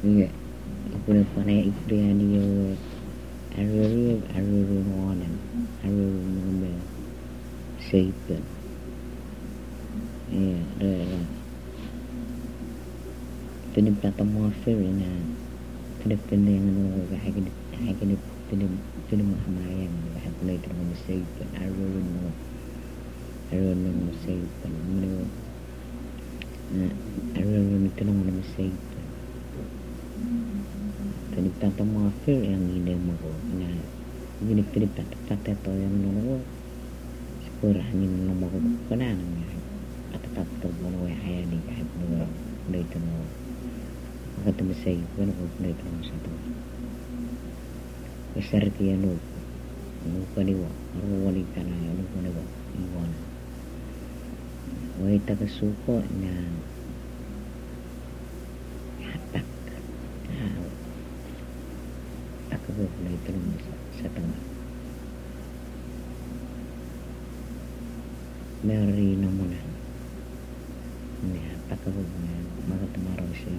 Iya, ipuna pana ipriani yo aruru ngonan, aruru ngombe seipen. Iya, re. Pini plata morfe na pini ngano hagin pini mahamayang hapulay ito ngombe seipen, aruru ngombe seipen. Mano aruru ito ngombe seipen. Pinipata mo affair yang hindi mo ko na pinipata to yang nono siguro hangin no mo ko kana at to mo haya ni kahit no dito no makatumi say ko dito mo sa to besar kiya no paniwa wali kana no paniwa iwan wait ta suko na na ito sa tengah. Mary na muna. Pakabog na magatamaraw siya.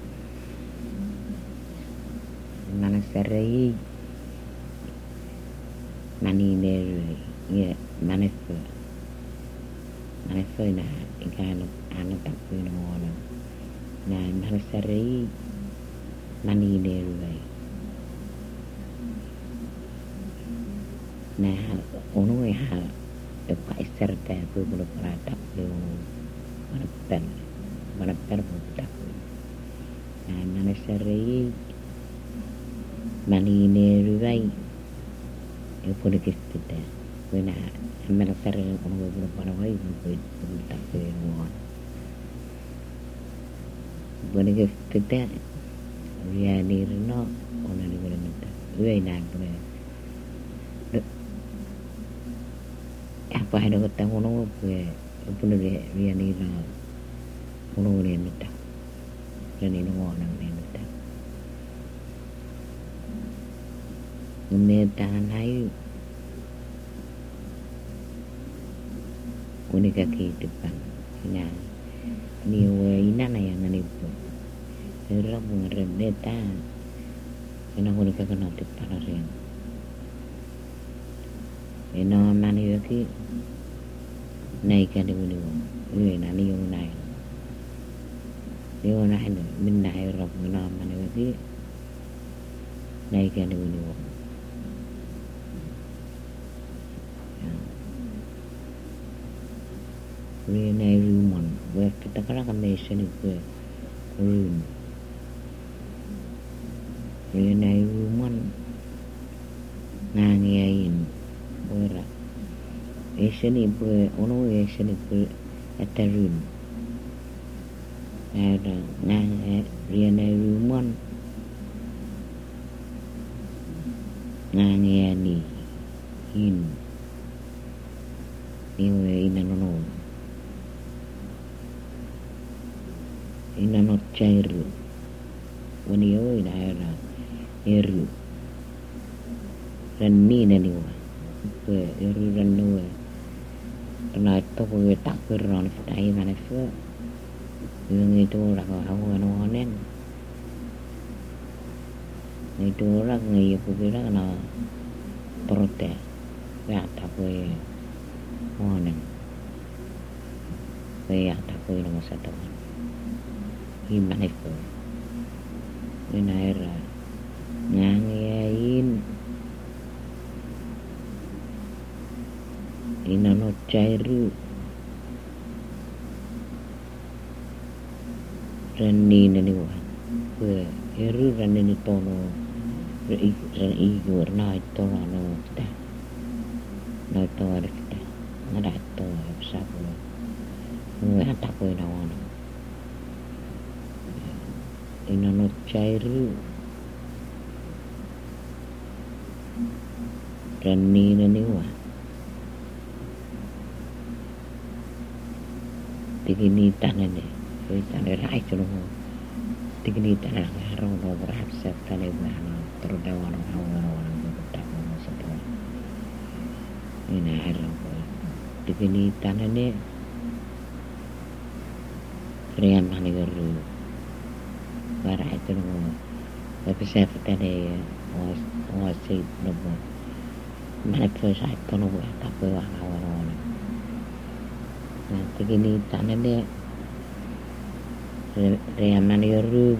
Manasaray manineri manefe na ikano tapo yung wala na manasaray manineri na ono ha pa iserta ko bulo parata yung manaper mo tako na manasari manineruai yung punikistita wena manasari ono bulo parawai bulo tako yung punikistita rianirno ono ni bulo nita wena bulo apa ada kata ngono gue pun dia ni lah ngono ni nita dan ini ngono ni nita ngemetan hai unika kehidupan nah ni ina na yang ni pun era mengerem neta ina unika kena dipararian eno nani lagi naik kan dulu ini nani yang naik min naik roh eno nani lagi naik kan dulu ini naik rumah buat kita kan mesin itu rumah ini naik rumah ngangiain ora eseni pue ono eseni pue eterun ada nang riana rumon ngangiani in iwe inanono inano cairu wani yo ina era eru rani naniwa gue iruran nuwe karena itu gue tak beron fai mana fe yang itu orang awal nonen itu orang ngai aku kira kena protes ya tak gue nonen ya tak gue nomor satu gimana itu ini era ngangiain inano cairu rani nani wa ke eru rani ni tono rani igor na tono no ta no to ada kita ngada to sabu ngai tak ko na wana inano cairu rani nani wa tigini tanah ni, tanah rai cuma tigini tanah harau no berat serta lebar terdawan orang berdak semua ini harau tigini tanah ni rian mana geru para itu no tapi saya tadi was sih no mana pun saya tu no tapi awal nanti gini tanah dia reaman yoru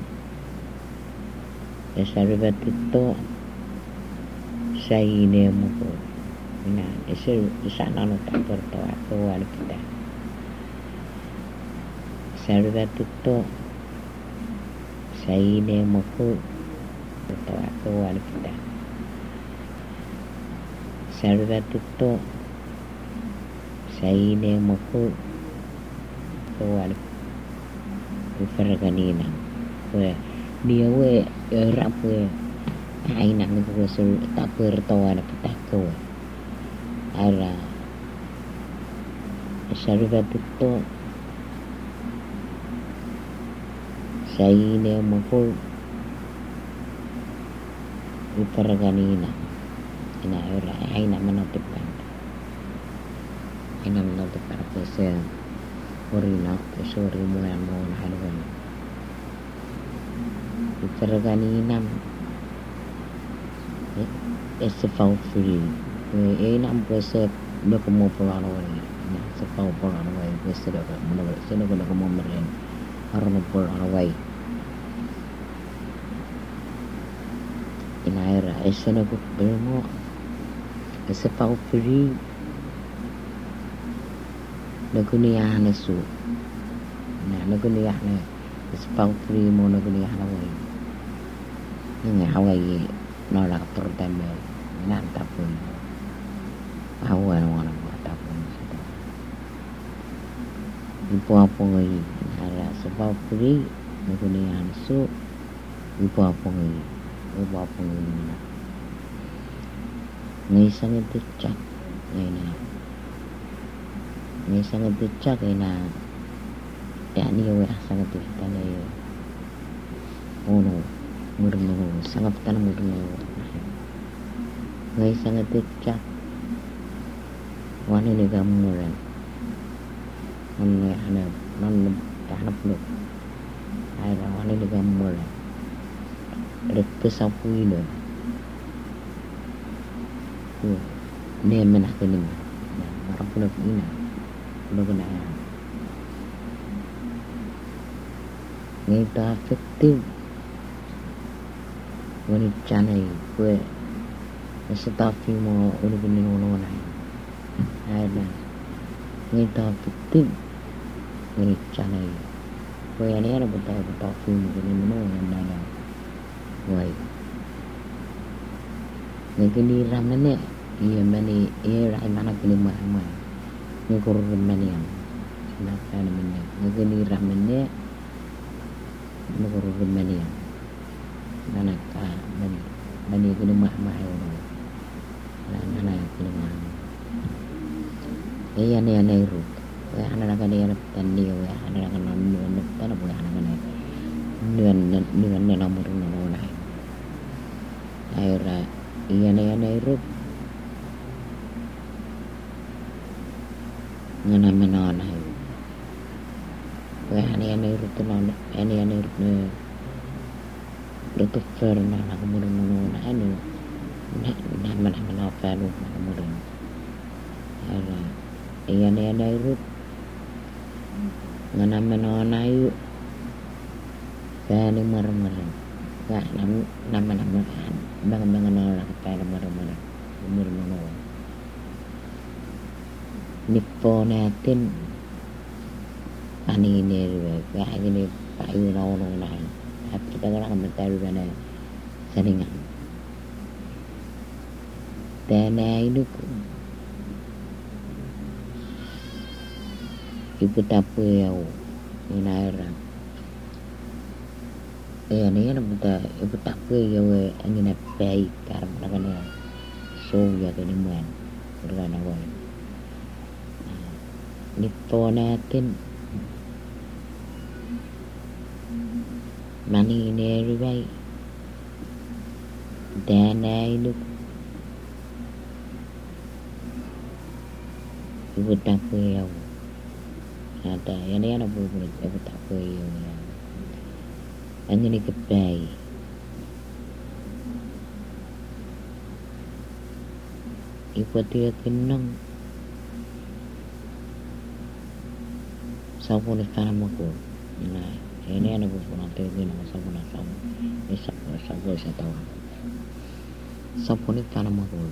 esar betito saya ini muko ina esar sana no tak bertawa kawan kita esar betito saya ini muko bertawa kawan kita esar betito saya ini muko kawan Farganina we dia we rap we ai nang ko sul ta per tawa na patako ara sharba tutto sai ne mo Farganina ina ora ai na manotipan ina manotipan ko se Orina, sorry muna mo na halawan. Farganina esse fau free. Nam pese beko mo pola no ni. Na se fau pola no wai pese do mo no se no ko mo meren. Aro no pola no wai. Ina era esse no ko mo esse fau free. Nagunia nasu na nagunia na spau primo nagunia na wai nga hawai no la portame na tapun awa no na tapun ipo apo ngai ara spau pri nagunia nasu ipo apo ngai ngai sangat cak ngai na ni sangat becak ina ya ni we sangat kita ni murno sangat tan murno ngai sangat becak wani ni gamuran non tanap lu ai ra wani ni gamuran rekte sapui lo ne menah ke ni marap pun ina Bagaimana? Nita efektif wanita ni kue setafi mo unik-unik nolai. Ada nita efektif wanita ni kue ni ada betul film ni yang nana. Wai. Ni ramane ia mani ia rai mana kini mahal. Ngurur maniam kenapa namanya ngeni ramene ngurur maniam nana ka mani kene mah ono nana kene mah ane ru ana ka ne tan ni ana ka non tan bu ana ka ne nuen nomor no nai aira ane ru ngana menon hai ani rutunan ani rutu ferna na kemudian menon anu na mana falu na kemudian ara ani rut ngana menon ayu kani mar ka nama bang nolak ka mar umur menon Nipponatin ani ni ka ini payu no nai at kita kan mental bana saningan dana itu ibu tapu yau inaira ni ana buta ibu tapu yau ani na pai karam kana so ya kene man berana wai Nipponatin mani nerubai dana itu ibu tapu yau ada yang ni ada ibu tapu yau Angin ikepay. Ipatia kinang sabun istana mako. Nah, ini ada beberapa teori nama sabun. Ini sabun saya tahu. Sabun istana mako.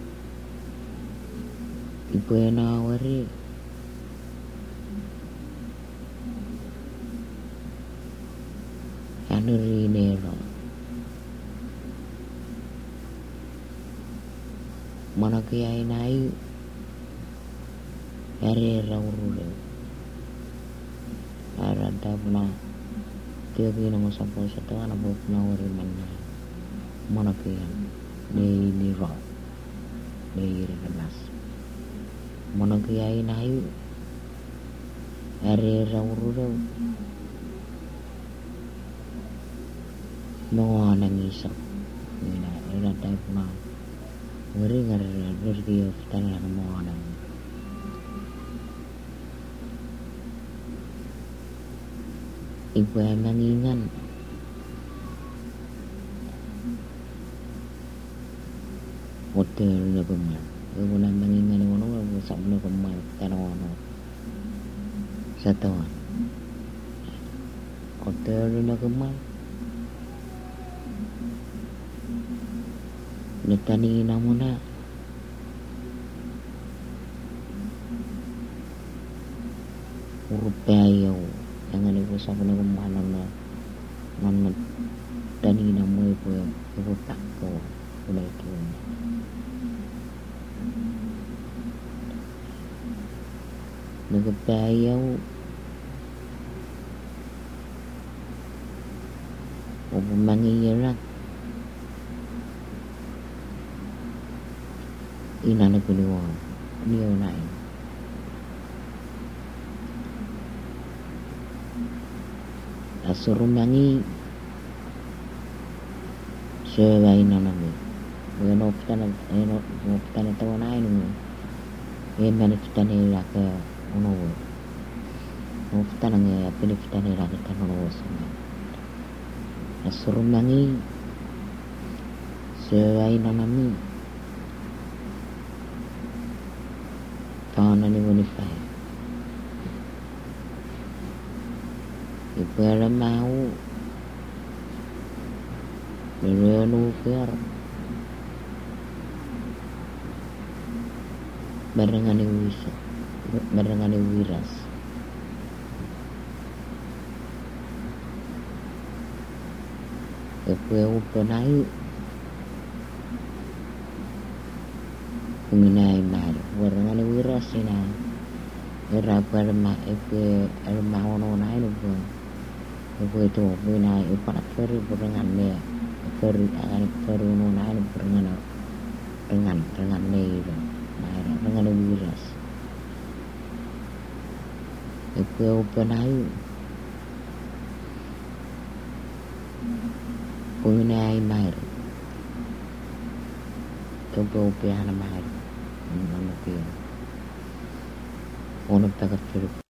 Ibu ena wari anuri nero. Mana kaya inai ere raurule arada puna dia kena masuk satu anak puna wari mana kaya ni ro ni renas mana kaya inai ere raurule mau nangisak ina arada puna wari ngarara berdia tanah mau nang ibu nangingan hotel na kemal ibu nangingan ibu nang sabun kemal tanah satu hotel na kemal netani namuna rupiah jangan ibu sabun kemana mana tani namu ibu tak kau udah itu rupiah ibu mangirat ina na kuliwa niyo nain asurumangi sewa ina nami bueno optana tawa nain mo mana pitane la ke ono optana nge apini pitane la ke tanono sama asurumangi sewa ina nami kanan ni bonify ibu ada mau berenu fer barengan wiras ibu penai mengenai mar barengan wiras ina era perma erma ono nai lupa ibu itu mengenai ipat feri barengan ne feri akan feri ono nai barengan ne itu barengan wiras ibu penai mengenai mar coba piana mar nama kia ono takat